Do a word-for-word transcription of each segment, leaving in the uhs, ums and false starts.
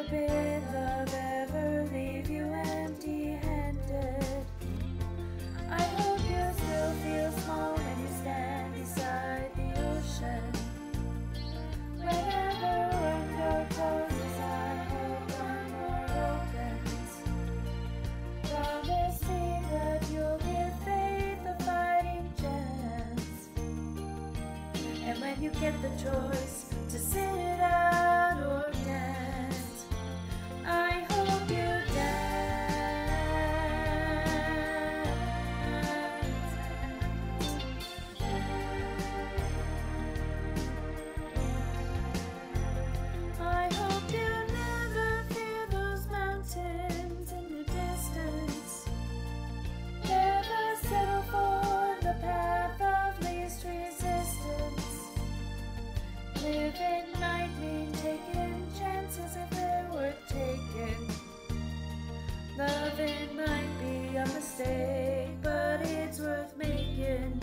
forbid love ever leave you empty-handed. I hope you still feel small when you stand beside the ocean. Whenever one door closes, I hope one more opens. Promise me that you'll give faith a fighting chance. And when you get the choice to sit it out or dance, I hope you dance. I hope you never fear those mountains in the distance. Never settle for the path of least resistance. Living might mean taking chances if they're worth taking. Loving might be a mistake, but it's worth making.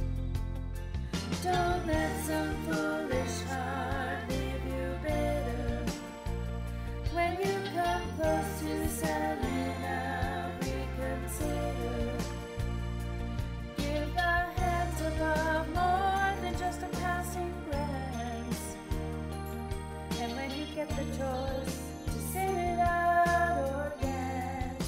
Don't let some foolish heart leave you bitter. When you come close to selling out, reconsider. Give the hands above more than just a passing glance. And when you get the choice to sit it out or dance,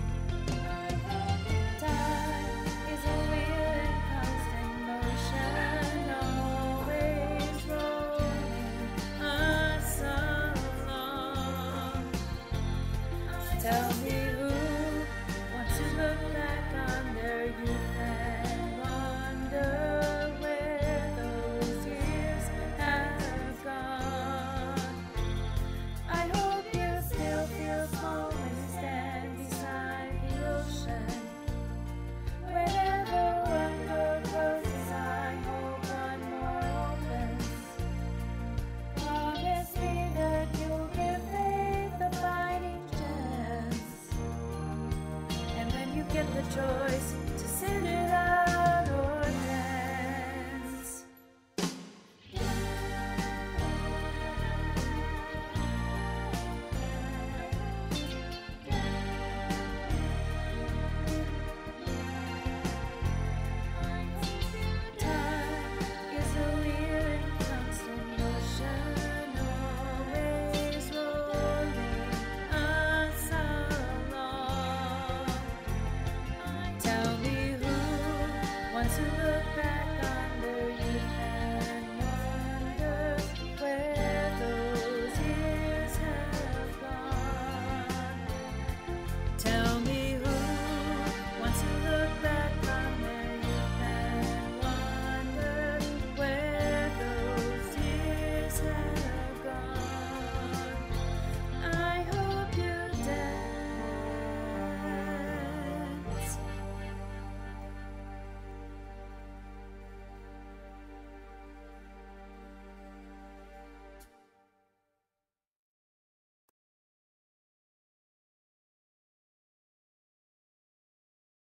time is a wheel in constant motion, always rolling us along. Tell me who wants to look back on their youth and wonder where those years have gone. I hope you still feel small when you stand beside the ocean. Whenever one door closes, I hope one more opens. Promise me that you'll give faith a fighting chance. And when you get the choice